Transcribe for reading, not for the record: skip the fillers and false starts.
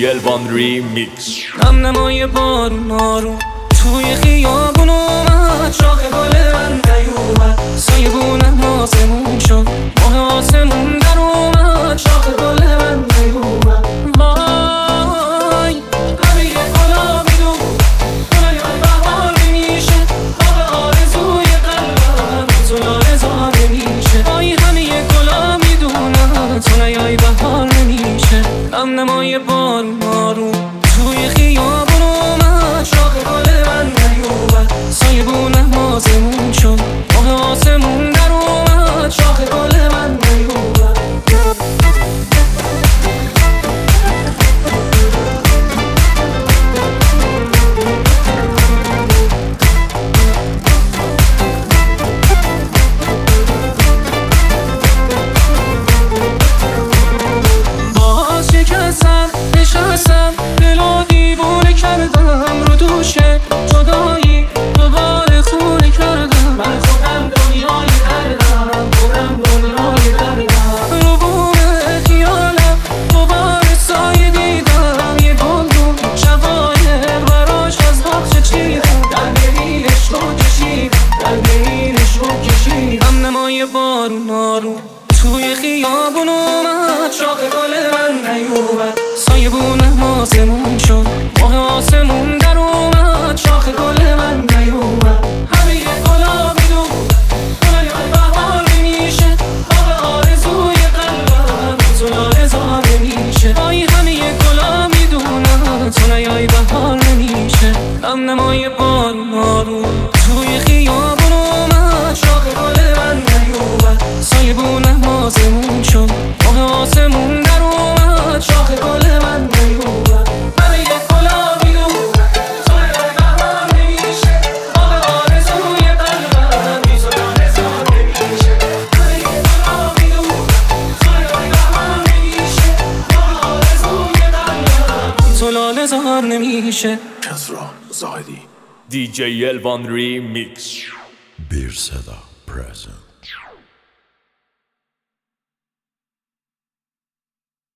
الوان ریمیکس. نمای بارون آروم توی خیابون اومد، شاخ گل من نیومد، سایه بونم آسمون شد، ماه آسمون در اومد، شاخ گل من نیومد. وای همه یه گلا میدون گلای بهار میشه، آب آرزوی قلبم تو لاله‌زار نمیشه. وای همه یه گلا میدونم تو نیای بهار نمیشه. نمای بارون آروم توی خیابون اومد، شاخ گل من نیومد، سایه بونم آسمون شد، ماه آسمون در اومد، شاخ گل من نیومد. باز شکستم نشستم، دلو دیوونه کردم رو دوشه جدایی، دوباره خونه کردم. من خودم دنیای دردم، خودم دنیای دردم. رو بوم خیالم دوباره سایه دیدم، یه گلدون شقایق براش از باغچه چیدم، دلگیرش رو کشیدم، دلگیرش رو کشیدم. نمای بارون آروم توی خیابون اومد، شاخ گل من نیومد، سایه بونم آسمون شد، ماه آسمون در اومد، شاخ گل من نیومد. همه یه گلا میدون گلای بهار میشه، آب آرزوی قلبم تو لاله‌زار نمیشه. وای همه یه گلا میدونم تو نیای بهار نمیشه. نمای بارون آروم توی خیابون اومد، شاخ گل من نیومد، سایه بونم آسمون شد، ماه آسمون در اومد، شاخ گل من نیومد. همه یه گلا میدون گلای بهار نمیشه، آب آرزوی قلبم تو لاله‌زار نمیشه. همه یه گلا میدون گلای بهار نمیشه، آب آرزوی قلبم تو لاله‌زار نمیشه. کسرا زاهدی دی جی الوان ریمیکس. bir seda present.